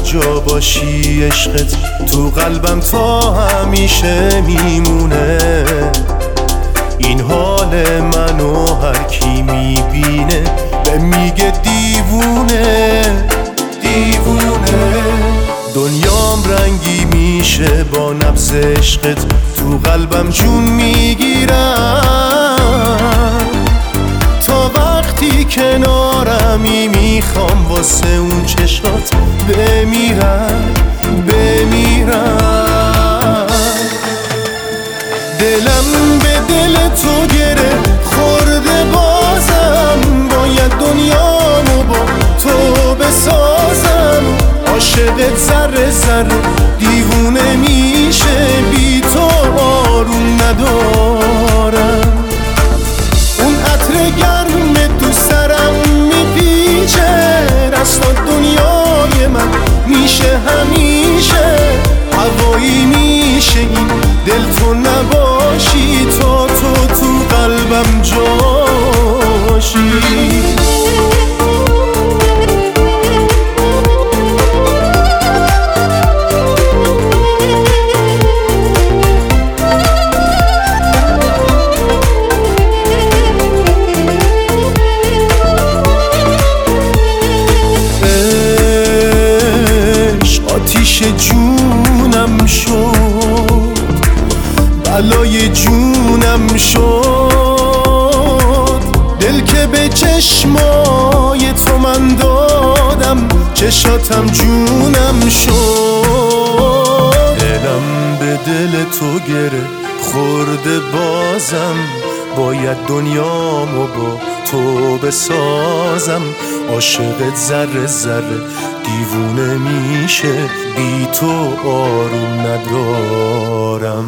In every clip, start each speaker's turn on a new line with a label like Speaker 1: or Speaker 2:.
Speaker 1: جا باشی عشقت تو قلبم تا همیشه میمونه. این حال منو هر کی میبینه به میگه دیوونه دیوونه. دنیام رنگی میشه با نبض عشقت تو قلبم جون میگیرم. تا وقتی کنارمی میخوام واسه اون چشات بمیرم بمیرم. دلم به دل تو گره خورده بازم، باید دنیامو با تو بسازم. عاشقت ذره ذره دیوونه میشه، بی تو آروم ندارم. اون عطر گرم تو سرم میپیچه، رستا دنیای من میشه همیشه. هوایی میشه این دل تو نباشی، تا تو قلبم جاشی. آتیش جونم شد، بلای جونم شد. دل که به چشمای تو من دادم، چشاتم جونم شد. دلم به دل تو گره خورده بازم، باید دنیامو با تو بسازم. عاشقت ذره ذره دیوونه میشه، بی تو آروم ندارم.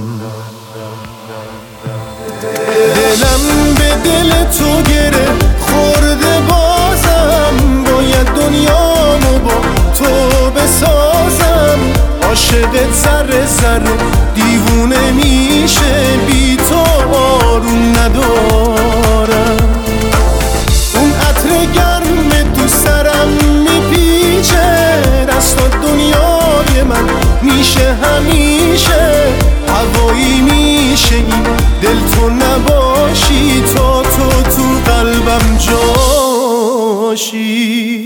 Speaker 1: دلم به دل تو گره خورده بازم، باید دنیامو با تو بسازم. عاشقت ذره ذره دیوونه میشه، بی تو آروم ندارم. اون عطر گرم تو سرم میپیچه، دستا دنیای من میشه همیشه. هوایی میشه این دل تو نباشی، تا تو قلبم جاشی.